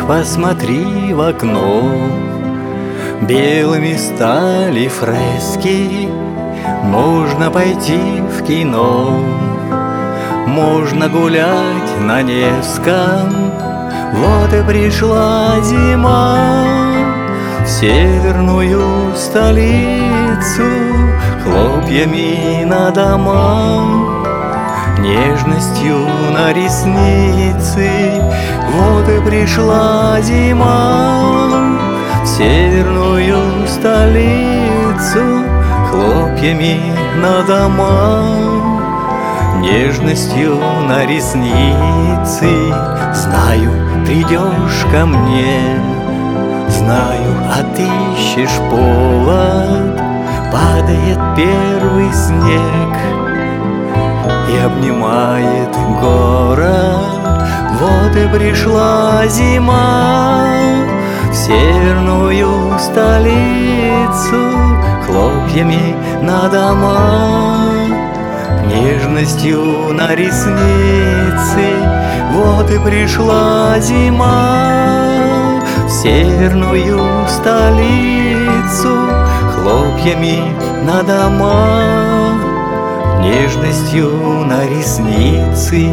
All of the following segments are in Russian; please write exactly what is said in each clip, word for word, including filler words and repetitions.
посмотри в окно. Белыми стали фрески, можно пойти в кино, можно гулять на Невском. Вот и пришла зима в северную столицу, хлопьями на дома, нежностью на ресницы. Вот и пришла зима в северную столицу, хлопьями на дома, нежностью на ресницы. Знаю, придешь ко мне, знаю, отыщешь повод. Падает первый снег и обнимает город. Вот и пришла зима в северную столицу, хлопьями на дома, нежностью на ресницы. Вот и пришла зима в северную столицу, хлопьями на дома, нежностью на ресницы.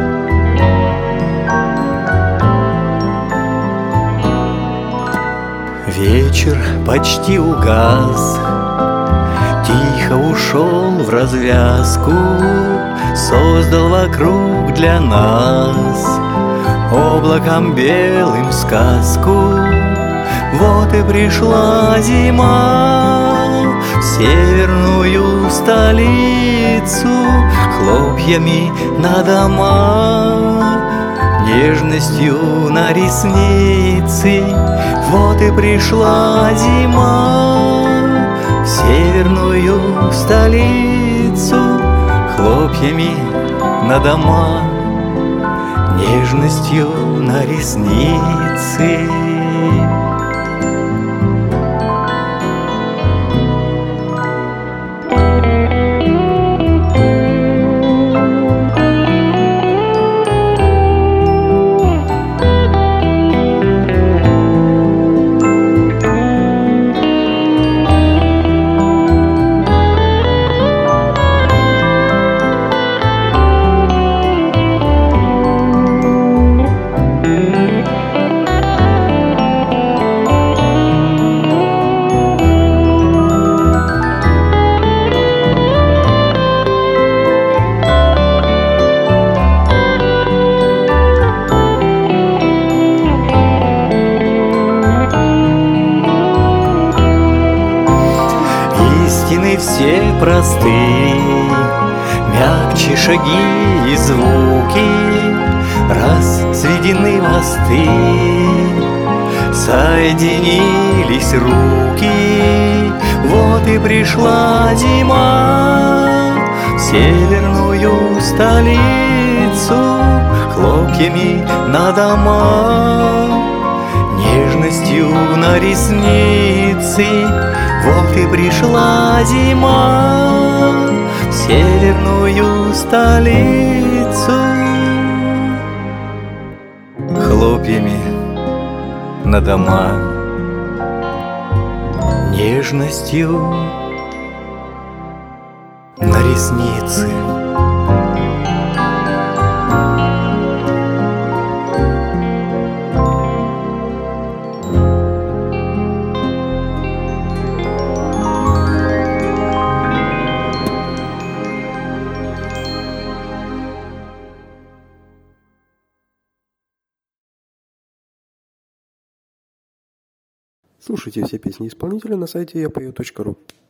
Вечер почти угас, тихо ушел в развязку, создал вокруг для нас облаком белым сказку. Вот и пришла зима в северную столицу, хлопьями на дома, нежностью на ресницы. Вот и пришла зима в северную столицу, хлопьями на дома, нежностью на ресницы. Истины все просты, мягче шаги и звуки, раз сведены мосты, соединились руки. Вот и пришла зима в северную столицу, хлопьями на дома, нежностью на ресницы. Вот и пришла зима в северную столицу, хлопьями на дома, нежностью на ресницы. Слушайте все песни исполнителя на сайте я пою точка ру.